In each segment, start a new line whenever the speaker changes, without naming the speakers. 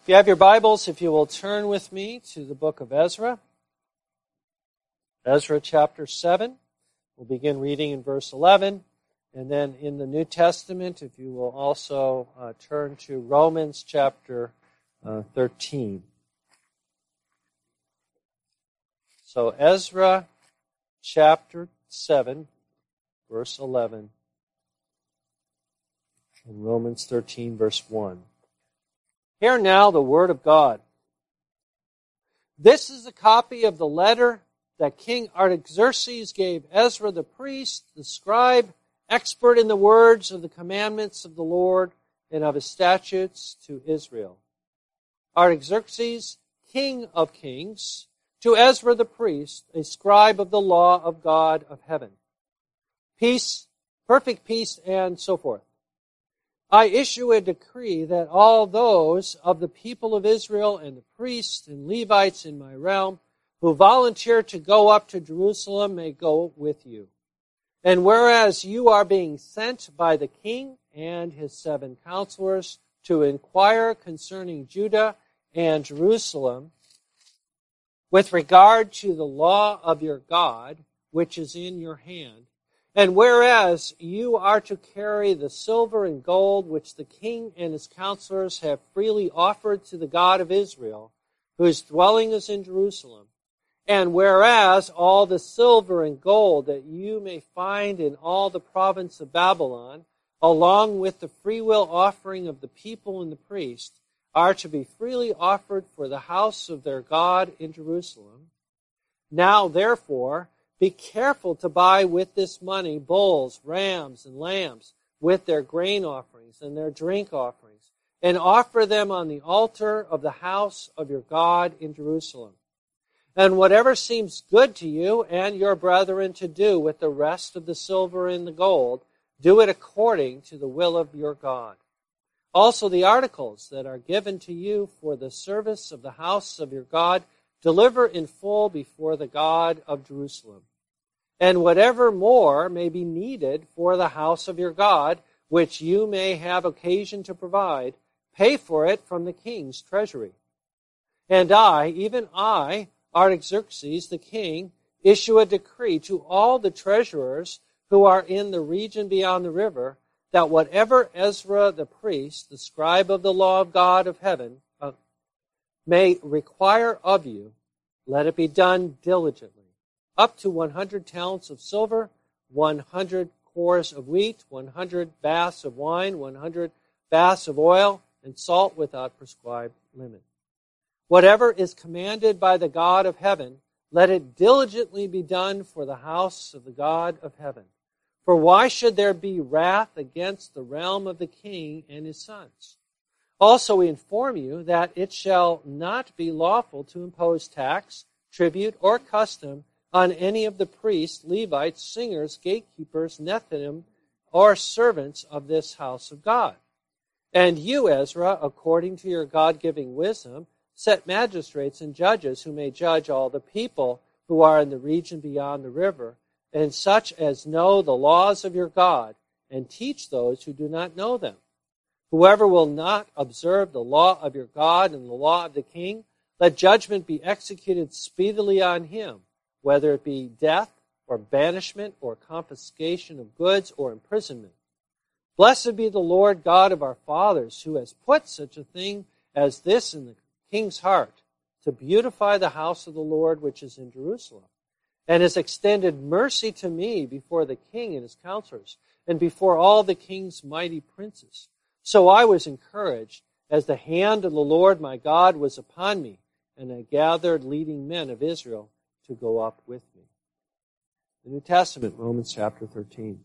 If you have your Bibles, if you will turn with me to the book of Ezra. Ezra chapter 7. We'll begin reading in verse 11. And then in the New Testament, if you will also turn to Romans chapter 13. So Ezra chapter 7, verse 11. And Romans 13, verse 1. Hear now the word of God. This is a copy of the letter that King Artaxerxes gave Ezra the priest, the scribe, expert in the words of the commandments of the Lord and of his statutes to Israel. Artaxerxes, king of kings, to Ezra the priest, a scribe of the law of God of heaven. Peace, perfect peace, and so forth. I issue a decree that all those of the people of Israel and the priests and Levites in my realm who volunteer to go up to Jerusalem may go with you. And whereas you are being sent by the king and his 7 counselors to inquire concerning Judah and Jerusalem with regard to the law of your God, which is in your hand, and whereas you are to carry the silver and gold which the king and his counselors have freely offered to the God of Israel, whose dwelling is in Jerusalem, and whereas all the silver and gold that you may find in all the province of Babylon, along with the freewill offering of the people and the priest, are to be freely offered for the house of their God in Jerusalem. Now, therefore, be careful to buy with this money bulls, rams, and lambs, with their grain offerings and their drink offerings, and offer them on the altar of the house of your God in Jerusalem. And whatever seems good to you and your brethren to do with the rest of the silver and the gold, do it according to the will of your God. Also the articles that are given to you for the service of the house of your God, deliver in full before the God of Jerusalem. And whatever more may be needed for the house of your God, which you may have occasion to provide, pay for it from the king's treasury. And I, even I, Artaxerxes the king, issue a decree to all the treasurers who are in the region beyond the river, that whatever Ezra the priest, the scribe of the law of God of heaven, may require of you, let it be done diligently. Up to 100 talents of silver, 100 cores of wheat, 100 baths of wine, 100 baths of oil, and salt without prescribed limit. Whatever is commanded by the God of heaven, let it diligently be done for the house of the God of heaven. For why should there be wrath against the realm of the king and his sons? Also we inform you that it shall not be lawful to impose tax, tribute, or custom on any of the priests, Levites, singers, gatekeepers, Nethinim, or servants of this house of God. And you, Ezra, according to your God-giving wisdom, set magistrates and judges who may judge all the people who are in the region beyond the river, and such as know the laws of your God, and teach those who do not know them. Whoever will not observe the law of your God and the law of the king, let judgment be executed speedily on him, whether it be death or banishment or confiscation of goods or imprisonment. Blessed be the Lord God of our fathers, who has put such a thing as this in the king's heart, to beautify the house of the Lord which is in Jerusalem, and has extended mercy to me before the king and his counselors, and before all the king's mighty princes. So I was encouraged, as the hand of the Lord my God was upon me, and I gathered leading men of Israel to go up with me. The New Testament, Romans chapter 13.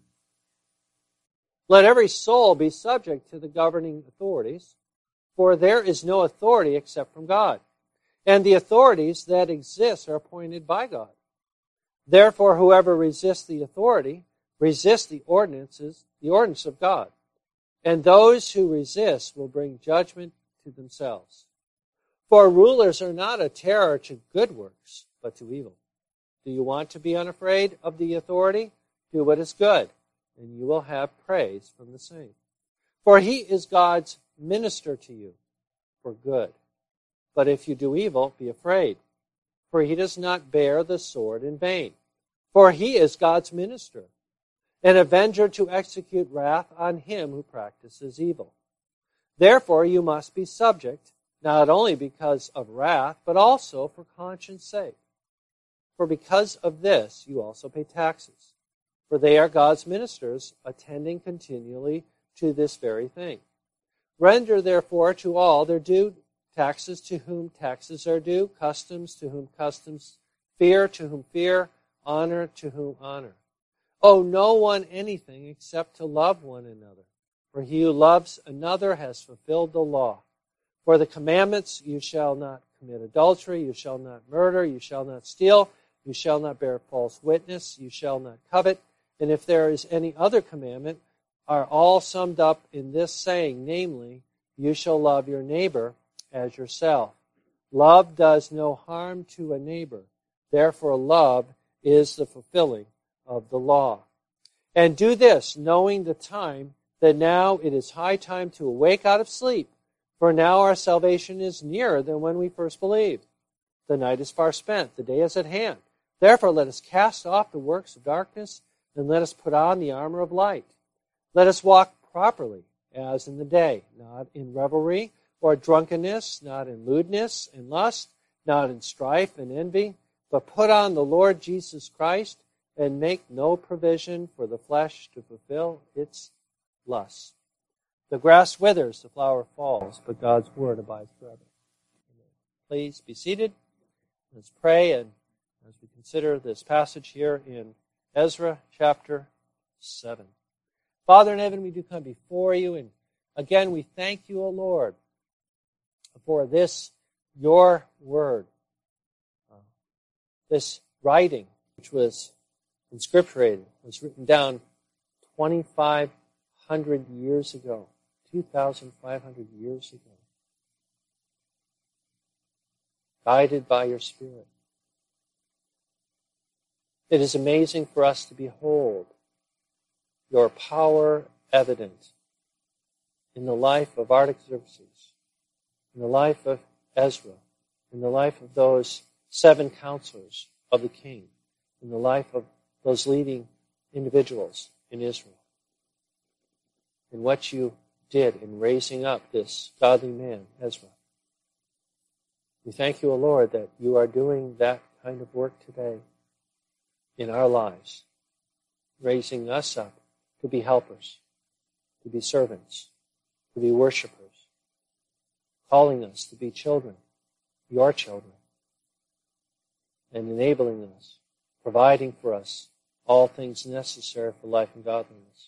Let every soul be subject to the governing authorities, for there is no authority except from God, and the authorities that exist are appointed by God. Therefore, whoever resists the authority resists the ordinance of God, and those who resist will bring judgment to themselves. For rulers are not a terror to good works, but to evil. Do you want to be unafraid of the authority? Do what is good, and you will have praise from the same. For he is God's minister to you for good. But if you do evil, be afraid, for he does not bear the sword in vain. For he is God's minister, an avenger to execute wrath on him who practices evil. Therefore you must be subject, not only because of wrath, but also for conscience sake. For because of this you also pay taxes, for they are God's ministers, attending continually to this very thing. Render therefore to all their due, taxes to whom taxes are due, customs to whom customs, fear to whom fear, honor to whom honor. Owe no one anything except to love one another. For he who loves another has fulfilled the law. For the commandments, you shall not commit adultery, you shall not murder, you shall not steal, you shall not bear false witness, you shall not covet. And if there is any other commandment, are all summed up in this saying, namely, you shall love your neighbor as yourself. Love does no harm to a neighbor. Therefore, love is the fulfilling of the law. And do this, knowing the time, that now it is high time to awake out of sleep, for now our salvation is nearer than when we first believed. The night is far spent, the day is at hand. Therefore let us cast off the works of darkness, and let us put on the armor of light. Let us walk properly, as in the day, not in revelry or drunkenness, not in lewdness and lust, not in strife and envy, but put on the Lord Jesus Christ, and make no provision for the flesh to fulfill its lusts. The grass withers, the flower falls, but God's word abides forever. Amen. Please be seated. Let's pray, and as we consider this passage here in Ezra chapter 7. Father in heaven, we do come before you, and again we thank you, O Lord, for this, your word, this writing, which was inscripturated, was written down 2,500 years ago, 2,500 years ago, guided by your Spirit. It is amazing for us to behold your power evident in the life of Artaxerxes, in the life of Ezra, in the life of those 7 counselors of the king, in the life of those leading individuals in Israel, in what you did in raising up this godly man, Ezra. We thank you, O Lord, that you are doing that kind of work today in our lives, raising us up to be helpers, to be servants, to be worshipers, calling us to be children, your children, and enabling us, providing for us all things necessary for life and godliness.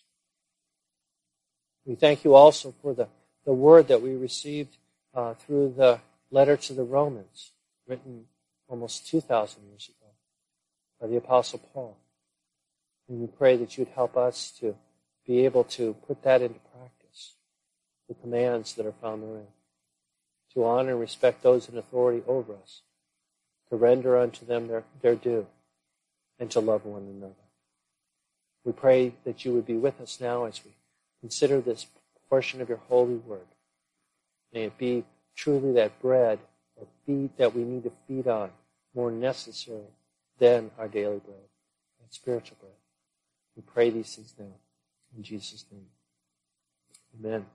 We thank you also for the word that we received through the letter to the Romans, written almost 2,000 years ago by the Apostle Paul. And we pray that you'd help us to be able to put that into practice, the commands that are found therein, to honor and respect those in authority over us, to render unto them their due, and to love one another. We pray that you would be with us now as we consider this portion of your holy word. May it be truly that bread or feed that we need to feed on, more necessary than our daily bread, that spiritual bread. We pray these things now in Jesus' name. Amen.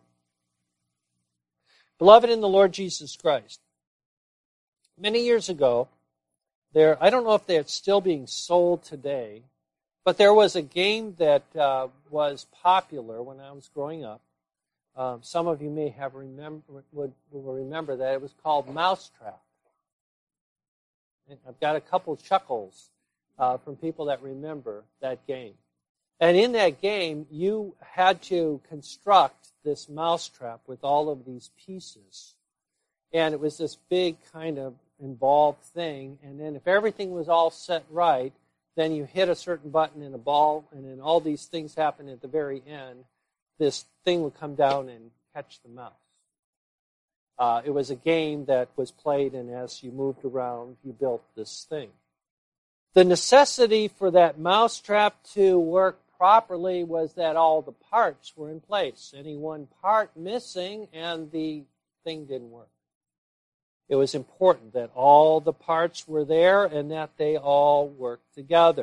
Beloved in the Lord Jesus Christ, many years ago, I don't know if they're still being sold today, but there was a game that was popular when I was growing up. Some of you may have will remember that it was called Mousetrap. And I've got a couple chuckles from people that remember that game. And in that game, you had to construct this mousetrap with all of these pieces. And it was this big kind of involved thing. And then if everything was all set right, then you hit a certain button in a ball, and then all these things happen at the very end. This thing would come down and catch the mouse. It was a game that was played, and as you moved around, you built this thing. The necessity for that mousetrap to work properly was that all the parts were in place. Any one part missing, and the thing didn't work. It was important that all the parts were there and that they all worked together.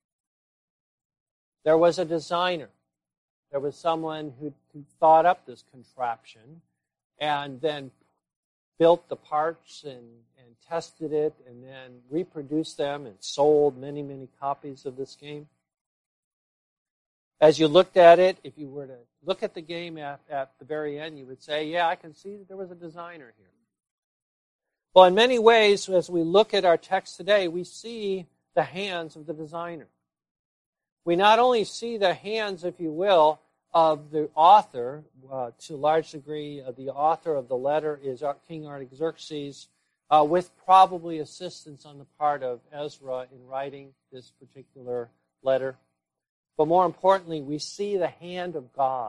There was a designer. There was someone who thought up this contraption and then built the parts and tested it and then reproduced them and sold many, many copies of this game. As you looked at it, if you were to look at the game at the very end, you would say, yeah, I can see that there was a designer here. Well, in many ways, as we look at our text today, we see the hands of the designer. We not only see the hands, if you will, of the author, to a large degree, the author of the letter is King Artaxerxes, with probably assistance on the part of Ezra in writing this particular letter. But more importantly, we see the hand of God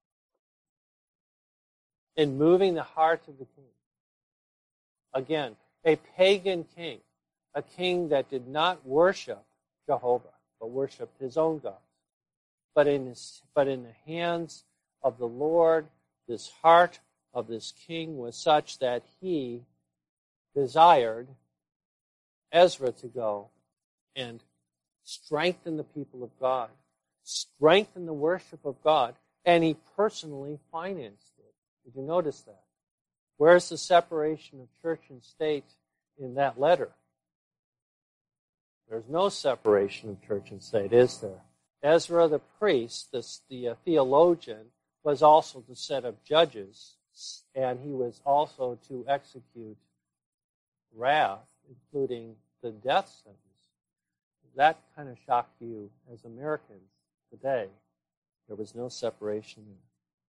in moving the heart of the king. Again, a pagan king, a king that did not worship Jehovah, but worshiped his own gods. But in the hands of the Lord, this heart of this king was such that he desired Ezra to go and strengthen the people of God, strengthen the worship of God, and he personally financed it. Did you notice that? Where's the separation of church and state in that letter? There's no separation of church and state, is there? Ezra the priest, the theologian, was also to set up judges, and he was also to execute wrath, including the death sentence. That kind of shocked you as Americans today. There was no separation there.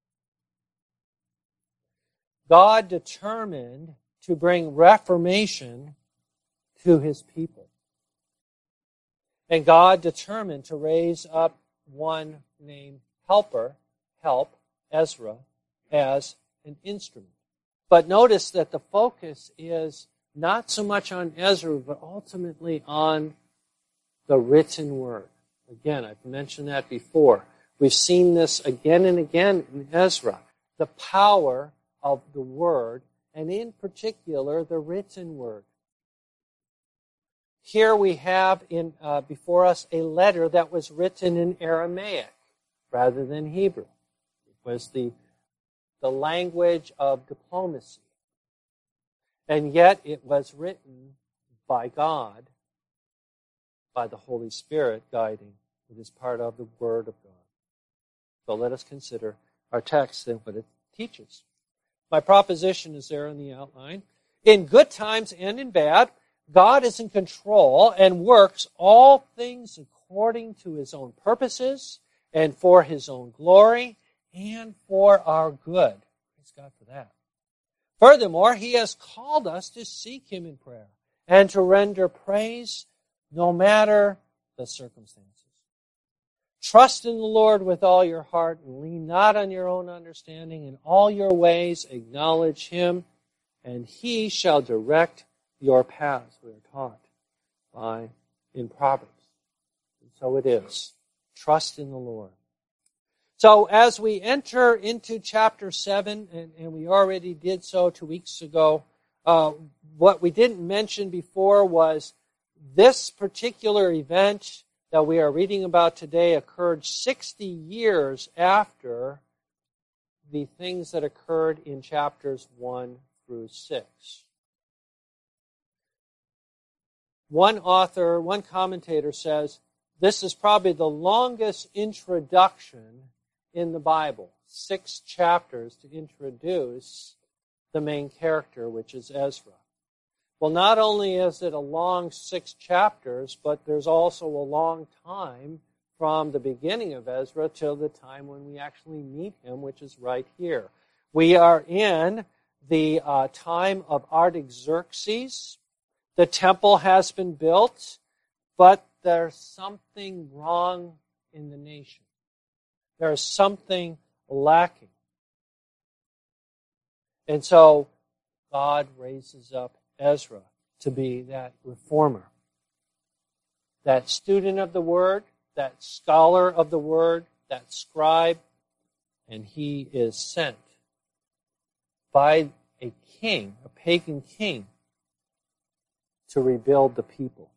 God determined to bring reformation to his people. And God determined to raise up one named Help Ezra, as an instrument. But notice that the focus is not so much on Ezra, but ultimately on the written word. Again, I've mentioned that before. We've seen this again and again in Ezra. The power of the word, and in particular, the written word. Here we have before us a letter that was written in Aramaic rather than Hebrew. It was the language of diplomacy. And yet it was written by God, by the Holy Spirit guiding. It is part of the Word of God. So let us consider our text and what it teaches. My proposition is there in the outline. In good times and in bad, God is in control and works all things according to his own purposes and for his own glory and for our good. Praise God for that. Furthermore, he has called us to seek him in prayer and to render praise no matter the circumstances. Trust in the Lord with all your heart and lean not on your own understanding. In all your ways acknowledge him, and he shall direct your paths, we are taught in Proverbs. And so it is. Trust in the Lord. So as we enter into chapter 7, and we already did so 2 weeks ago, what we didn't mention before was this particular event that we are reading about today occurred 60 years after the things that occurred in chapters 1 through 6. One commentator says, this is probably the longest introduction in the Bible. 6 chapters to introduce the main character, which is Ezra. Well, not only is it a long 6 chapters, but there's also a long time from the beginning of Ezra till the time when we actually meet him, which is right here. We are in the time of Artaxerxes. The temple has been built, but there's something wrong in the nation. There's something lacking. And so God raises up Ezra to be that reformer, that student of the Word, that scholar of the Word, that scribe, and he is sent by a king, a pagan king, to rebuild the people.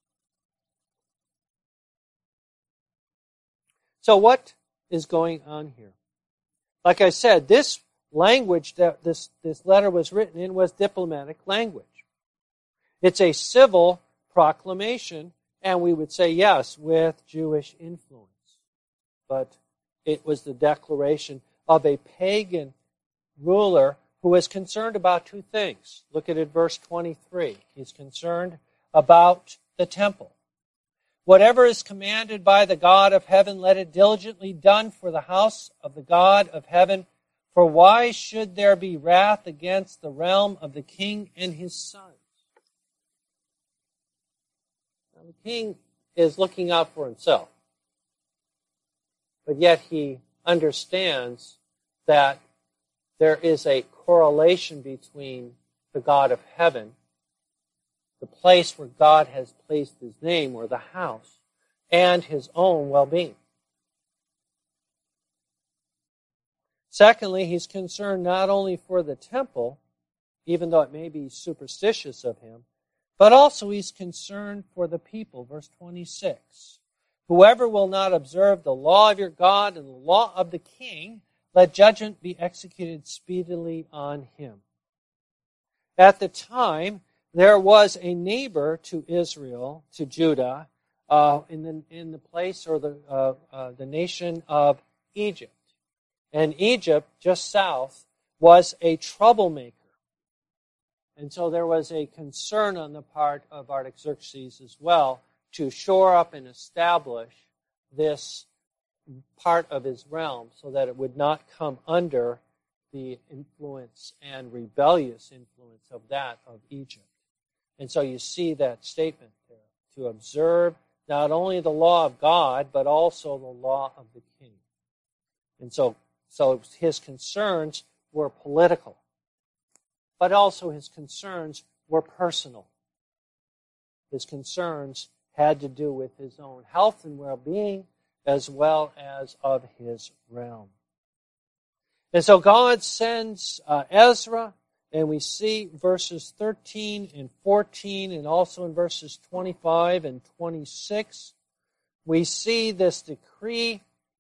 So what is going on here? Like I said, this language that this letter was written in was diplomatic language. It's a civil proclamation, and we would say, yes, with Jewish influence. But it was the declaration of a pagan ruler who is concerned about two things. Look at it, verse 23. He's concerned about the temple. Whatever is commanded by the God of heaven, let it diligently done for the house of the God of heaven. For why should there be wrath against the realm of the king and his sons? Now, the king is looking out for himself. But yet he understands that there is a correlation between the God of heaven, the place where God has placed his name, or the house, and his own well-being. Secondly, he's concerned not only for the temple, even though it may be superstitious of him, but also he's concerned for the people. Verse 26. Whoever will not observe the law of your God and the law of the king, let judgment be executed speedily on him. At the time, there was a neighbor to Israel, to Judah, in the place or the nation of Egypt. And Egypt, just south, was a troublemaker. And so there was a concern on the part of Artaxerxes as well to shore up and establish this part of his realm so that it would not come under the influence and rebellious influence of that of Egypt. And so you see that statement there, to observe not only the law of God, but also the law of the king. And so his concerns were political, but also his concerns were personal. His concerns had to do with his own health and well-being, as well as of his realm. And so God sends Ezra, and we see verses 13 and 14, and also in verses 25 and 26, we see this decree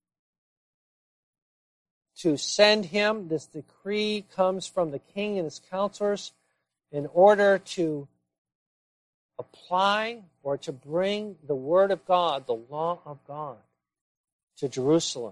to send him. This decree comes from the king and his counselors in order to apply or to bring the word of God, the law of God, to Jerusalem.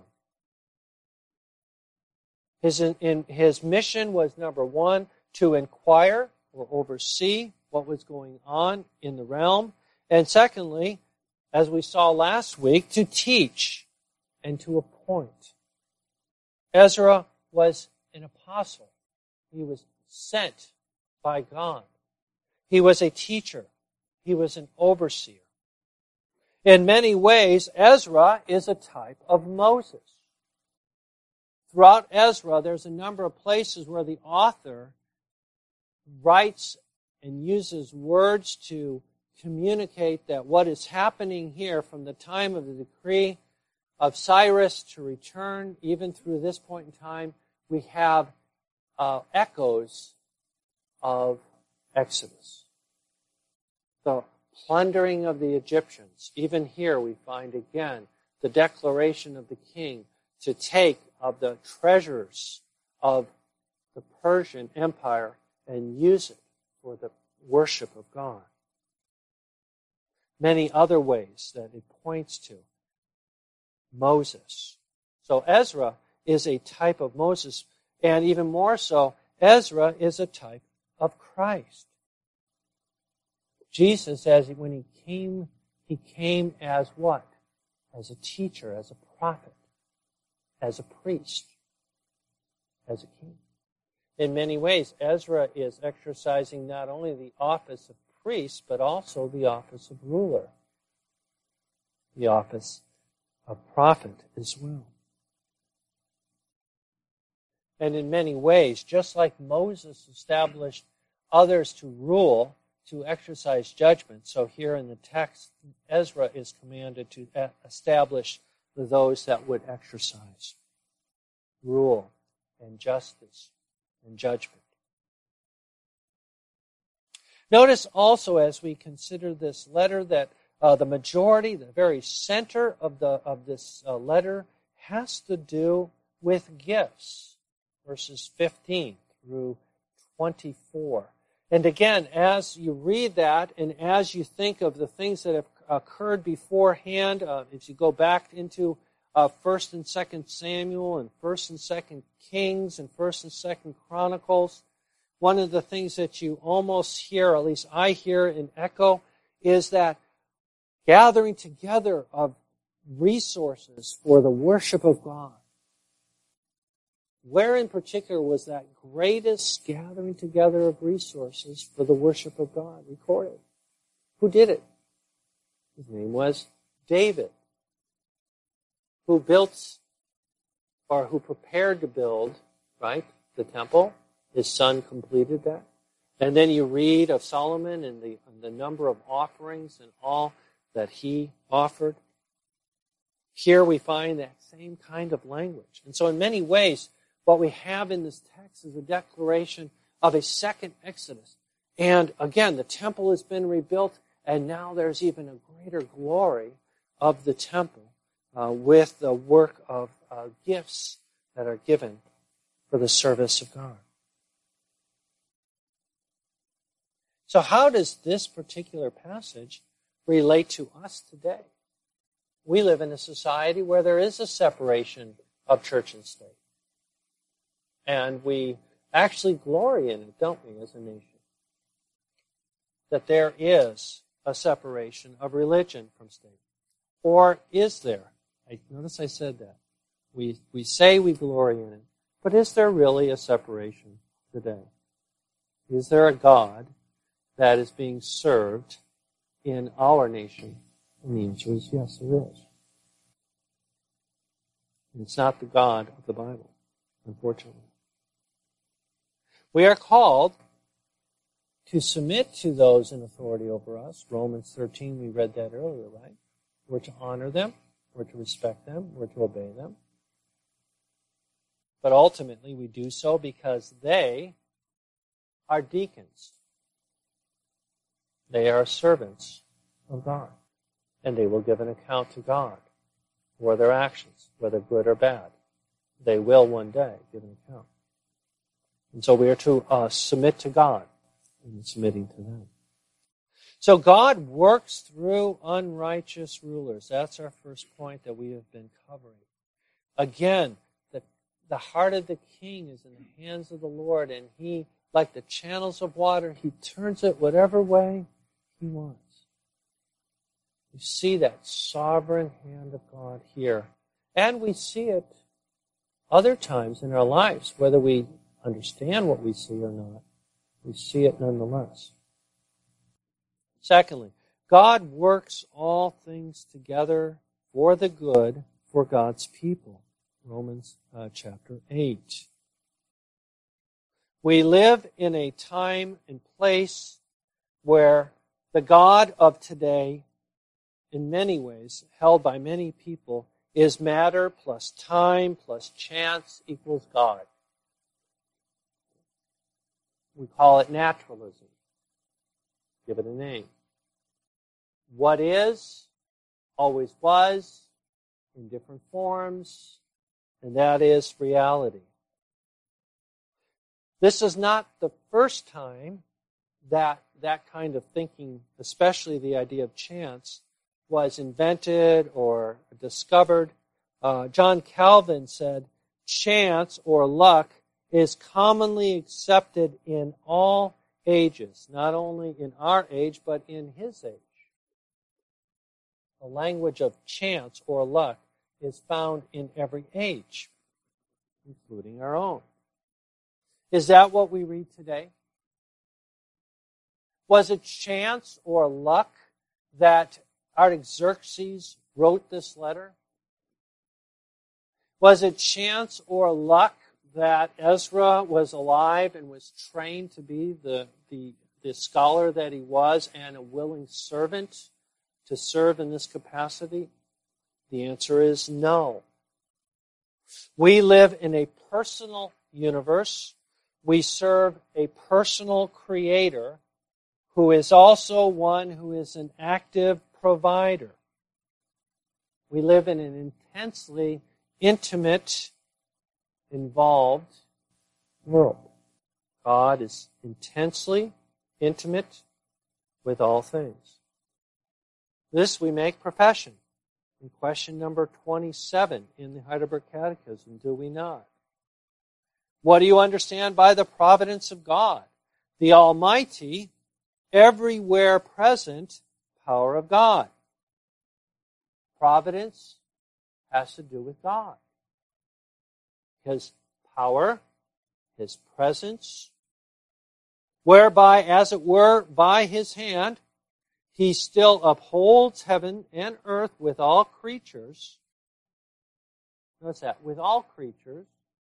His mission was, number one, to inquire or oversee what was going on in the realm. And secondly, as we saw last week, to teach and to appoint. Ezra was an apostle. He was sent by God. He was a teacher. He was an overseer. In many ways, Ezra is a type of Moses. Throughout Ezra, there's a number of places where the author writes and uses words to communicate that what is happening here from the time of the decree of Cyrus to return, even through this point in time, we have echoes of Exodus. The plundering of the Egyptians. Even here we find again the declaration of the king to take of the treasures of the Persian Empire and use it for the worship of God. Many other ways that it points to Moses. So Ezra is a type of Moses, and even more so, Ezra is a type of Christ. Jesus, when he came as what? As a teacher, as a prophet, as a priest, as a king. In many ways, Ezra is exercising not only the office of priest, but also the office of ruler, the office of prophet as well. And in many ways, just like Moses established others to rule, to exercise judgment, so here in the text, Ezra is commanded to establish those that would exercise rule and justice and judgment. Notice also as we consider this letter that the majority, the very center of this letter has to do with gifts, verses 15 through 24. And again, as you read that and as you think of the things that have occurred beforehand, if you go back into 1st and 2nd Samuel and 1st and 2nd Kings and 1st and 2nd Chronicles, one of the things that you almost hear, or at least I hear and echo, is that gathering together of resources for the worship of God. Where in particular was that greatest gathering together of resources for the worship of God recorded? Who did it? His name was David, who built, or who prepared to build, right, the temple. His son completed that. And then you read of Solomon and the number of offerings and all that he offered. Here we find that same kind of language. And so in many ways, what we have in this text is a declaration of a second Exodus. And again, the temple has been rebuilt, and now there's even a greater glory of the temple with the work of gifts that are given for the service of God. So how does this particular passage relate to us today? We live in a society where there is a separation of church and state. And we actually glory in it, don't we, as a nation? That there is a separation of religion from state. Or is there? Notice I said that. We say we glory in it, but is there really a separation today? Is there a God that is being served in our nation? And the answer is yes, there is. And it's not the God of the Bible, unfortunately. We are called to submit to those in authority over us. Romans 13, we read that earlier, right? We're to honor them, we're to respect them, we're to obey them. But ultimately we do so because they are deacons. They are servants of God. And they will give an account to God for their actions, whether good or bad. They will one day give an account. And so we are to submit to God in submitting to them. So God works through unrighteous rulers. That's our first point that we have been covering. Again, the heart of the king is in the hands of the Lord, and he, like the channels of water, he turns it whatever way he wants. We see that sovereign hand of God here. And we see it other times in our lives, whether we understand what we see or not. We see it nonetheless. Secondly, God works all things together for the good for God's people. Romans chapter 8. We live in a time and place where the God of today, in many ways, held by many people, is matter plus time plus chance equals God. We call it naturalism. Give it a name. What is, always was, in different forms, and that is reality. This is not the first time that kind of thinking, especially the idea of chance, was invented or discovered. John Calvin said, chance or luck is commonly accepted in all ages, not only in our age, but in his age. The language of chance or luck is found in every age, including our own. Is that what we read today? Was it chance or luck that Artaxerxes wrote this letter? Was it chance or luck that Ezra was alive and was trained to be the scholar that he was and a willing servant to serve in this capacity? The answer is no. We live in a personal universe. We serve a personal creator who is also one who is an active provider. We live in an intensely intimate, involved world. God is intensely intimate with all things. This we make profession in question number 27 in the Heidelberg Catechism, do we not? What do you understand by the providence of God? The Almighty, everywhere present power of God. Providence has to do with God. His power, His presence, whereby, as it were, by His hand, He still upholds heaven and earth with all creatures. Notice that, with all creatures,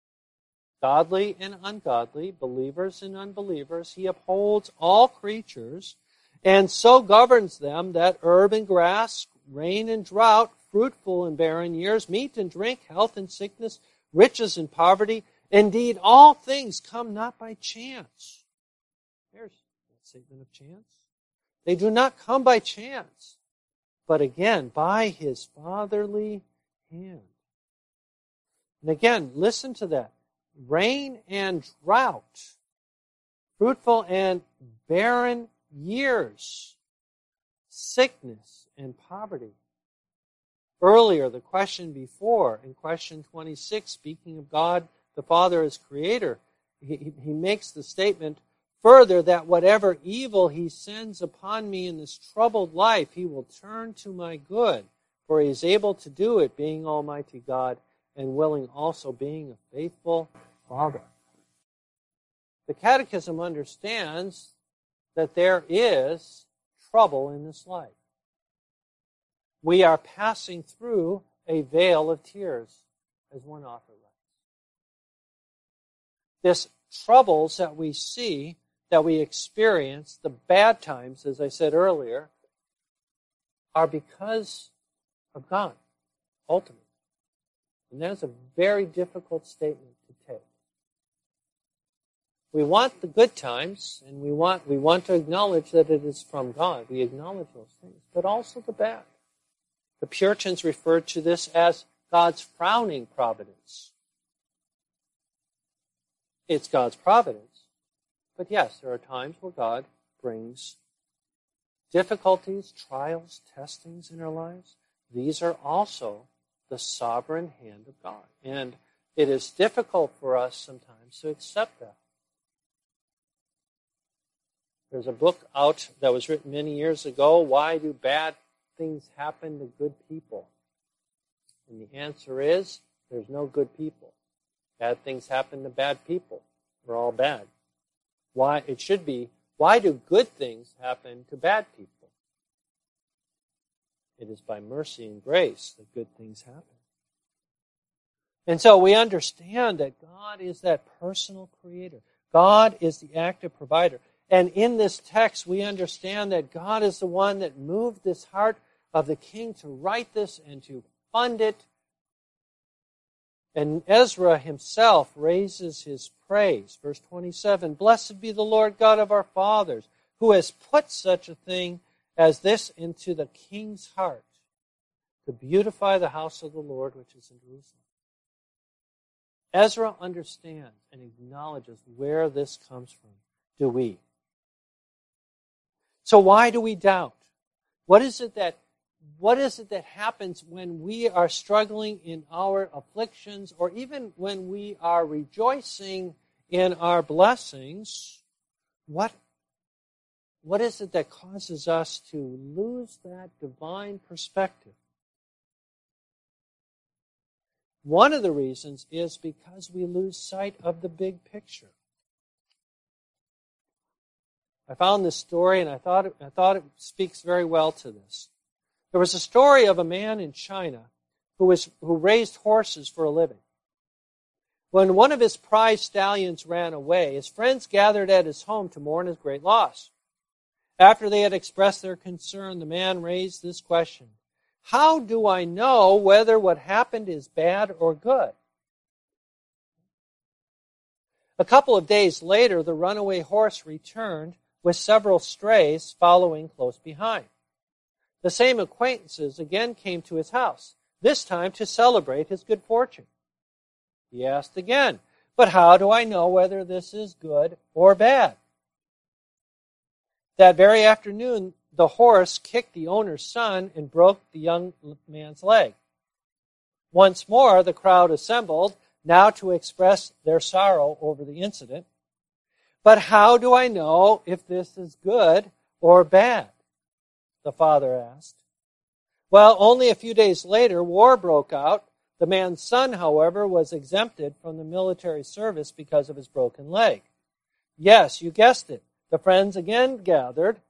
godly and ungodly, believers and unbelievers. He upholds all creatures, and so governs them that herb and grass, rain and drought, fruitful and barren years, meat and drink, health and sickness, riches and poverty, indeed all things come not by chance. There's that statement of chance. They do not come by chance, but again, by His fatherly hand. And again, listen to that. Rain and drought, fruitful and barren years, sickness and poverty. Earlier, the question before, in question 26, speaking of God the Father as Creator, he makes the statement further that whatever evil He sends upon me in this troubled life, He will turn to my good, for He is able to do it, being Almighty God, and willing also, being a faithful Father. The Catechism understands that there is trouble in this life. We are passing through a vale of tears, as one author writes. This troubles that we see, that we experience, the bad times, as I said earlier, are because of God, ultimately. And that's a very difficult statement to take. We want the good times, and we want to acknowledge that it is from God. We acknowledge those things, but also the bad. The Puritans referred to this as God's frowning providence. It's God's providence, but yes, there are times where God brings difficulties, trials, testings in our lives. These are also the sovereign hand of God. And it is difficult for us sometimes to accept that. There's a book out that was written many years ago, Why Do Bad Things Happen to Good People? And the answer is, there's no good people. Bad things happen to bad people. We're all bad. Why? It should be, why do good things happen to bad people? It is by mercy and grace that good things happen. And so we understand that God is that personal creator. God is the active provider. And in this text, we understand that God is the one that moved this heart of the king to write this and to fund it. And Ezra himself raises his praise. Verse 27, Blessed be the Lord God of our fathers, who has put such a thing as this into the king's heart, to beautify the house of the Lord which is in Jerusalem. Ezra understands and acknowledges where this comes from. Do we? So why do we doubt? What is it that happens when we are struggling in our afflictions, or even when we are rejoicing in our blessings? What is it that causes us to lose that divine perspective? One of the reasons is because we lose sight of the big picture. I found this story, and I thought it speaks very well to this. There was a story of a man in China who raised horses for a living. When one of his prize stallions ran away, his friends gathered at his home to mourn his great loss. After they had expressed their concern, the man raised this question: How do I know whether what happened is bad or good? A couple of days later, the runaway horse returned, with several strays following close behind. The same acquaintances again came to his house, this time to celebrate his good fortune. He asked again, "But how do I know whether this is good or bad?" That very afternoon, the horse kicked the owner's son and broke the young man's leg. Once more, the crowd assembled, now to express their sorrow over the incident. "But how do I know if this is good or bad?" the father asked. Well, only a few days later, war broke out. The man's son, however, was exempted from the military service because of his broken leg. Yes, you guessed it. The friends again gathered,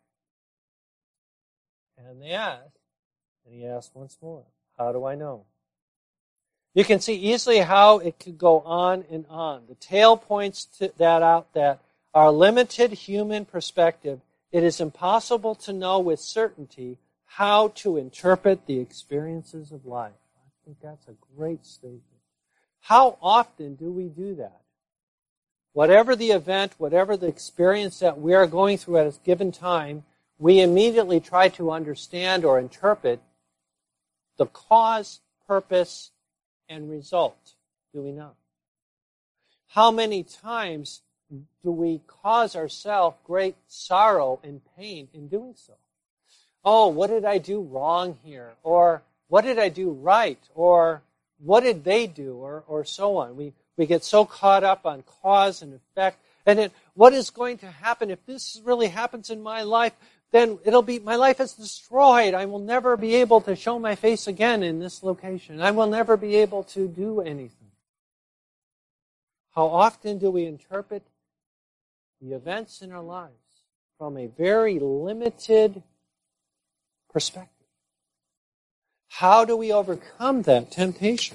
and they asked, and he asked once more, "How do I know?" You can see easily how it could go on and on. The tale points to that out, that our limited human perspective, it is impossible to know with certainty how to interpret the experiences of life. I think that's a great statement. How often do we do that? Whatever the event, whatever the experience that we are going through at a given time, we immediately try to understand or interpret the cause, purpose, and result. Do we not? How many times do we cause ourselves great sorrow and pain in doing so? Oh, what did I do wrong here? Or what did I do right? Or what did they do? Or so on. We get so caught up on cause and effect. And then what is going to happen if this really happens in my life? Then it'll be, my life is destroyed. I will never be able to show my face again in this location. I will never be able to do anything. How often do we interpret the events in our lives from a very limited perspective? How do we overcome that temptation?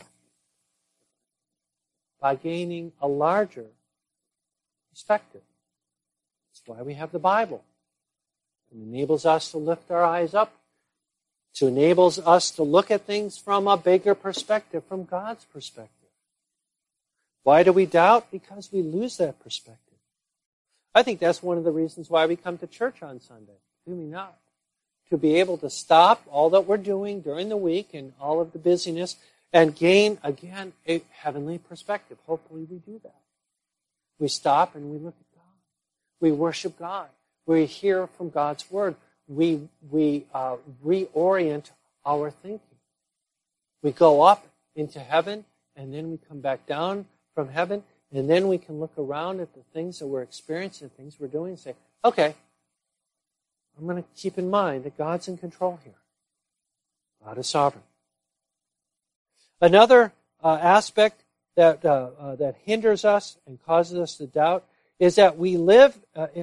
By gaining a larger perspective. That's why we have the Bible. It enables us to lift our eyes up. It enables us to look at things from a bigger perspective, from God's perspective. Why do we doubt? Because we lose that perspective. I think that's one of the reasons why we come to church on Sunday. Do we not? To be able to stop all that we're doing during the week and all of the busyness and gain, again, a heavenly perspective. Hopefully we do that. We stop and we look at God. We worship God. We hear from God's Word. We reorient our thinking. We go up into heaven, and then we come back down from heaven, and then we can look around at the things that we're experiencing, the things we're doing, and say, okay, I'm going to keep in mind that God's in control here. God is sovereign. Another aspect that hinders us and causes us to doubt is that we live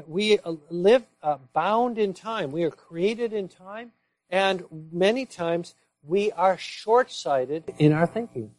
bound in time. We are created in time, and many times we are short-sighted in our thinking.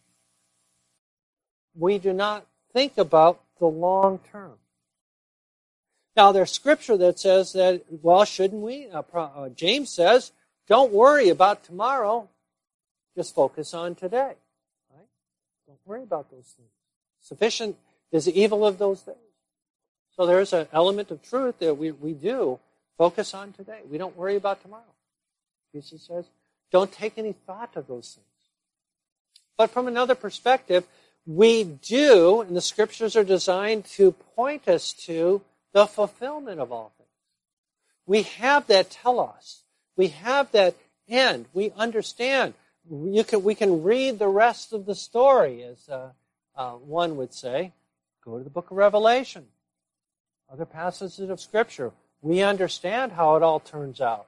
We do not think about the long term. Now, there's scripture that says that, well, shouldn't we? James says, don't worry about tomorrow. Just focus on today. Right? Don't worry about those things. Sufficient is the evil of those days. So there's an element of truth that we do focus on today. We don't worry about tomorrow. Jesus says, don't take any thought of those things. But from another perspective, we do, and the scriptures are designed to point us to the fulfillment of all things. We have that telos. We have that end. We understand. We can read the rest of the story, as one would say. Go to the book of Revelation. Other passages of Scripture. We understand how it all turns out.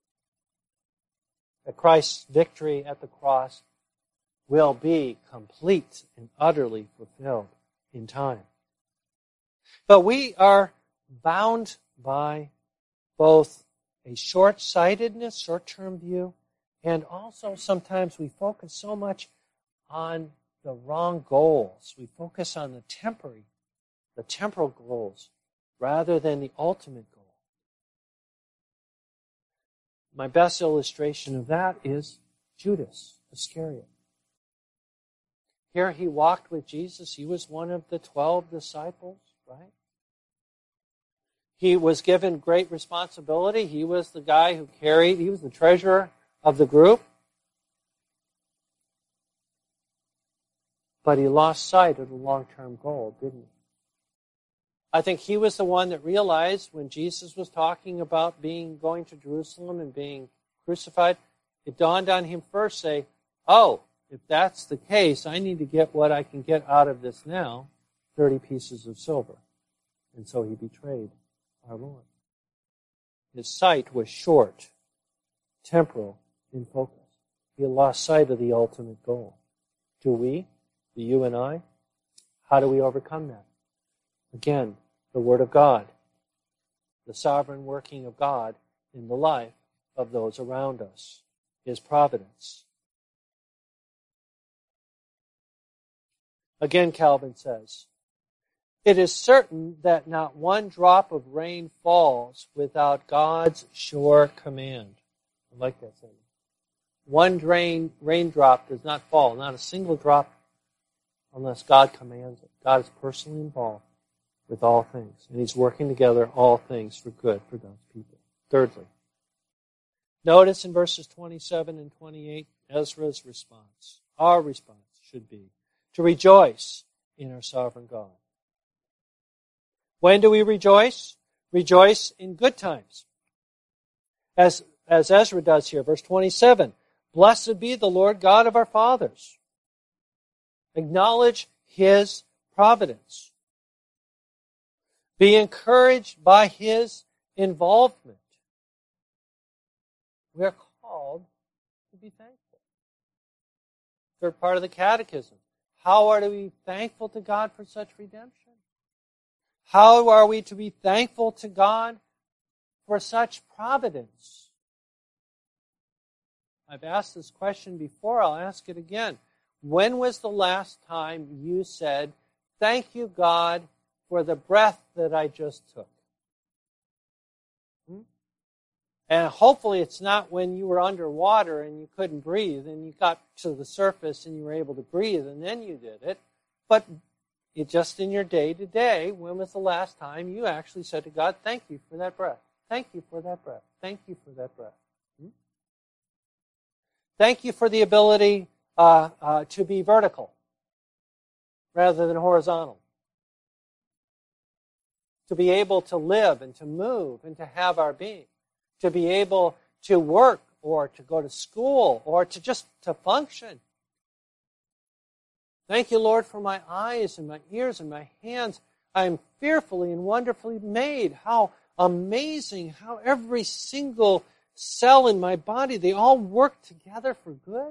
That Christ's victory at the cross will be complete and utterly fulfilled in time. But we are bound by both a short-sightedness, short-term view, and also sometimes we focus so much on the wrong goals. We focus on the temporal goals, rather than the ultimate goal. My best illustration of that is Judas Iscariot. Here he walked with Jesus. He was one of the 12 disciples, right? He was given great responsibility. He was the guy who he was the treasurer of the group. But he lost sight of the long-term goal, didn't he? I think he was the one that realized when Jesus was talking about going to Jerusalem and being crucified, it dawned on him first, say, oh, if that's the case, I need to get what I can get out of this now, 30 pieces of silver. And so he betrayed our Lord. His sight was short, temporal in focus. He lost sight of the ultimate goal. Do we, you and I, how do we overcome that? Again, the Word of God, the sovereign working of God in the life of those around us, His providence. Again, Calvin says, it is certain that not one drop of rain falls without God's sure command. I like that saying. One raindrop does not fall, not a single drop, unless God commands it. God is personally involved with all things, and He's working together all things for good for God's people. Thirdly, notice in verses 27 and 28, Ezra's response. Our response should be to rejoice in our sovereign God. When do we rejoice? Rejoice in good times. As Ezra does here, verse 27, blessed be the Lord God of our fathers. Acknowledge His providence. Be encouraged by His involvement. We are called to be thankful. Third part of the Catechism. How are we thankful to God for such redemption? How are we to be thankful to God for such providence? I've asked this question before. I'll ask it again. When was the last time you said, thank you, God, for the breath that I just took? And hopefully it's not when you were underwater and you couldn't breathe and you got to the surface and you were able to breathe and then you did it. But just in your day-to-day, when was the last time you actually said to God, thank you for that breath. Thank you for that breath. Thank you for that breath. Thank you for the ability to be vertical rather than horizontal. To be able to live and to move and to have our being. To be able to work or to go to school or to function. Thank you, Lord, for my eyes and my ears and my hands. I am fearfully and wonderfully made. How amazing, how every single cell in my body, they all work together for good.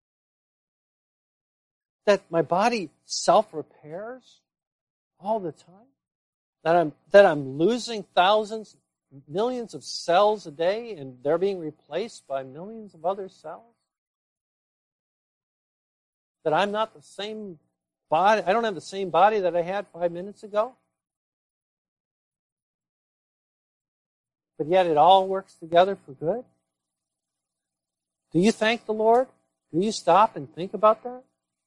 That my body self-repairs all the time. That I'm losing thousands, millions of cells a day and they're being replaced by millions of other cells. That I'm not the same body, I don't have the same body that I had 5 minutes ago. But yet it all works together for good. Do you thank the Lord? Do you stop and think about that?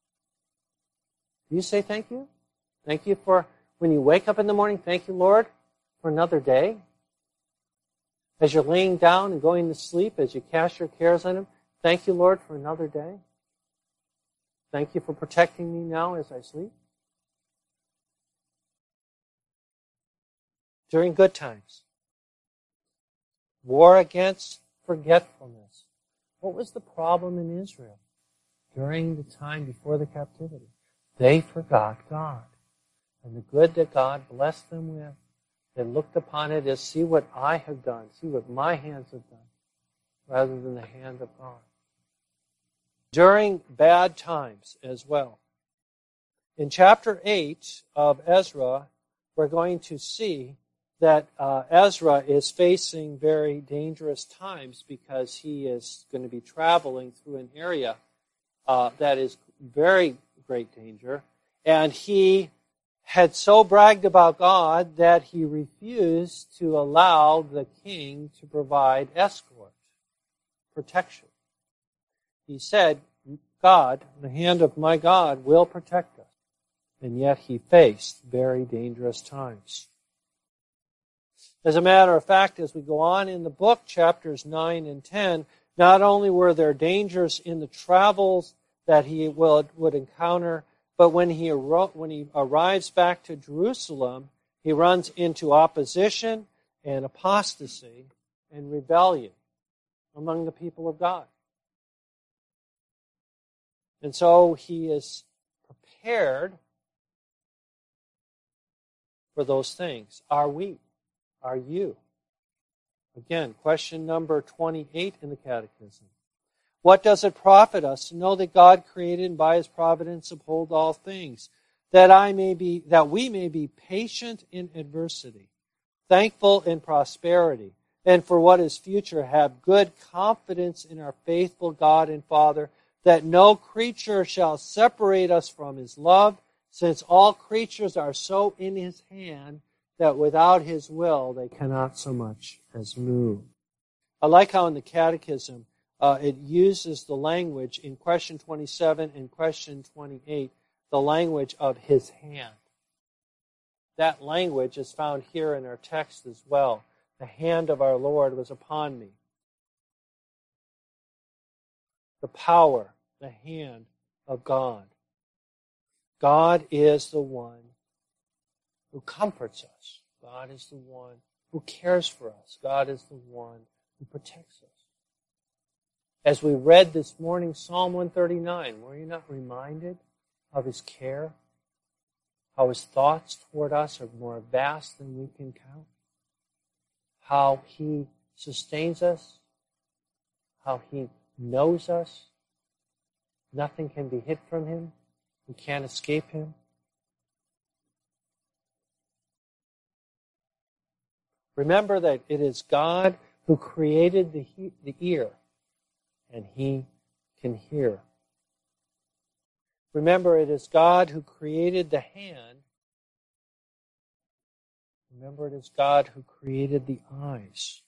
Do you say thank you? Thank you for when you wake up in the morning, thank you, Lord, for another day. As you're laying down and going to sleep, as you cast your cares on Him, thank you, Lord, for another day. Thank you for protecting me now as I sleep. During good times. War against forgetfulness. What was the problem in Israel during the time before the captivity? They forgot God. And the good that God blessed them with, they looked upon it as, see what I have done, see what my hands have done, rather than the hand of God. During bad times as well. In chapter 8 of Ezra, we're going to see that Ezra is facing very dangerous times because he is going to be traveling through an area that is very great danger. And he had so bragged about God that he refused to allow the king to provide escort, protection. He said, God, the hand of my God will protect us. And yet he faced very dangerous times. As a matter of fact, as we go on in the book, chapters 9 and 10, not only were there dangers in the travels that he would encounter, but when he arrives back to Jerusalem, he runs into opposition and apostasy and rebellion among the people of God. And so he is prepared for those things. Are we? Are you? Again, question number 28 in the Catechism. What does it profit us to know that God created and by his providence uphold all things, that we may be patient in adversity, thankful in prosperity, and for what is future have good confidence in our faithful God and Father, that no creature shall separate us from his love, since all creatures are so in his hand that without his will they cannot so much as move. I like how in the Catechism it uses the language in question 27 and question 28, the language of his hand. That language is found here in our text as well. The hand of our Lord was upon me. The power, the hand of God. God is the one who comforts us. God is the one who cares for us. God is the one who protects us. As we read this morning, Psalm 139, were you not reminded of his care? How his thoughts toward us are more vast than we can count? How he sustains us? How he knows us? Nothing can be hid from him. We can't escape him. Remember that it is God who created the ear, and he can hear. Remember, it is God who created the hand. Remember, it is God who created the eyes.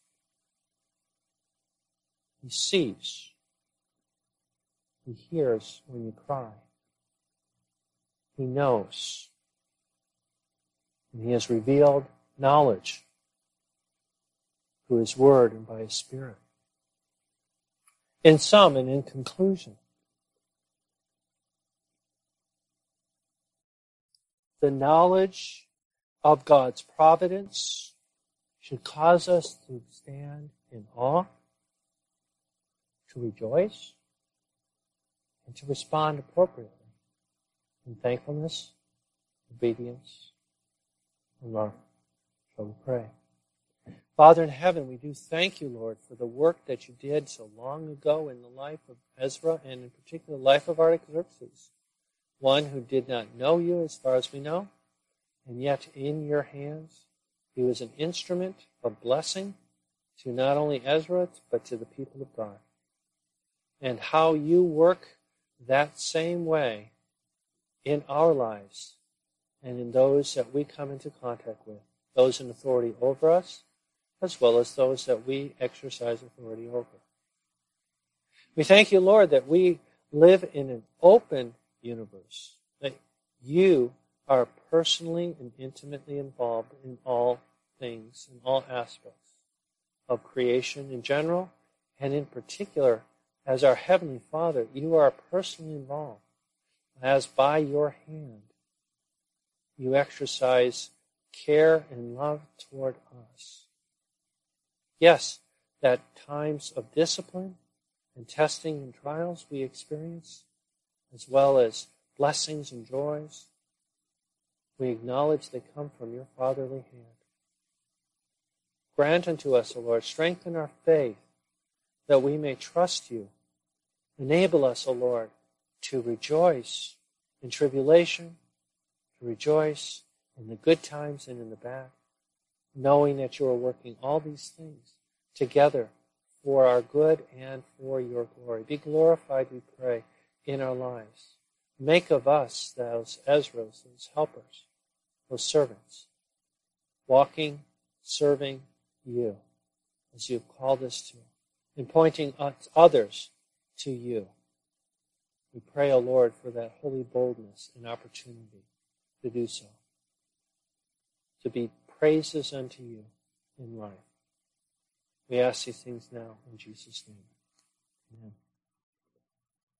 He sees. He hears when you cry. He knows. And he has revealed knowledge through his word and by his Spirit. In sum and in conclusion, the knowledge of God's providence should cause us to stand in awe, to rejoice, and to respond appropriately in thankfulness, obedience, and love. Shall we pray? Father in heaven, we do thank you, Lord, for the work that you did so long ago in the life of Ezra and in particular the life of Artaxerxes, one who did not know you as far as we know, and yet in your hands he was an instrument of blessing to not only Ezra, but to the people of God. And how you work that same way in our lives and in those that we come into contact with, those in authority over us, as well as those that we exercise authority over. We thank you, Lord, that we live in an open universe, that you are personally and intimately involved in all things, in all aspects of creation in general, and in particular, as our Heavenly Father, you are personally involved, as by your hand you exercise care and love toward us. Yes, that times of discipline and testing and trials we experience, as well as blessings and joys, we acknowledge they come from your fatherly hand. Grant unto us, O Lord, strengthen our faith, that we may trust you. Enable us, O Lord, to rejoice in tribulation, to rejoice in the good times and in the bad, knowing that you are working all these things together for our good and for your glory. Be glorified, we pray, in our lives. Make of us those Ezras, those helpers, those servants, walking, serving you as you've called us to, and pointing others to you. We pray, O Lord, for that holy boldness and opportunity to do so, to be praises unto you in life. We ask these things now in Jesus' name. Amen.